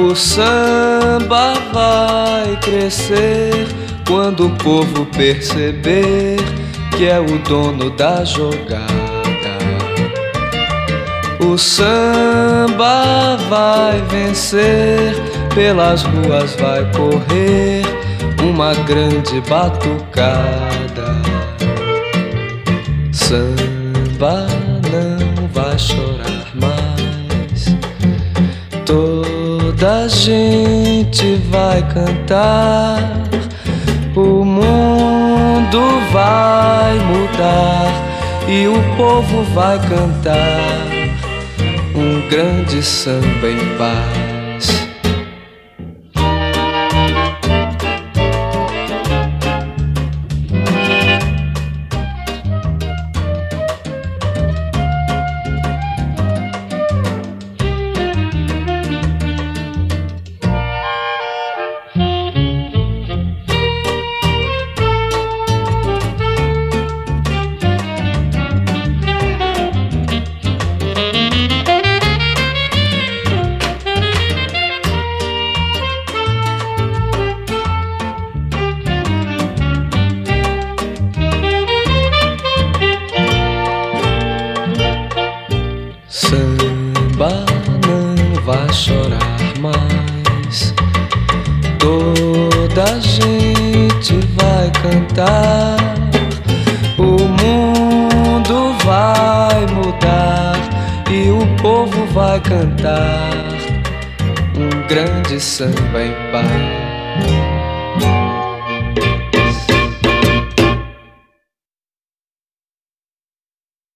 O samba vai crescer quando o povo perceber que é o dono da jogada. O samba vai vencer, pelas ruas vai correr uma grande batucada. Samba não vai chorar mais, toda a gente vai cantar. O mundo vai mudar e o povo vai cantar um grande samba em paz. Samba não vai chorar mais, toda a gente vai cantar. O mundo vai mudar e o povo vai cantar um grande samba em paz.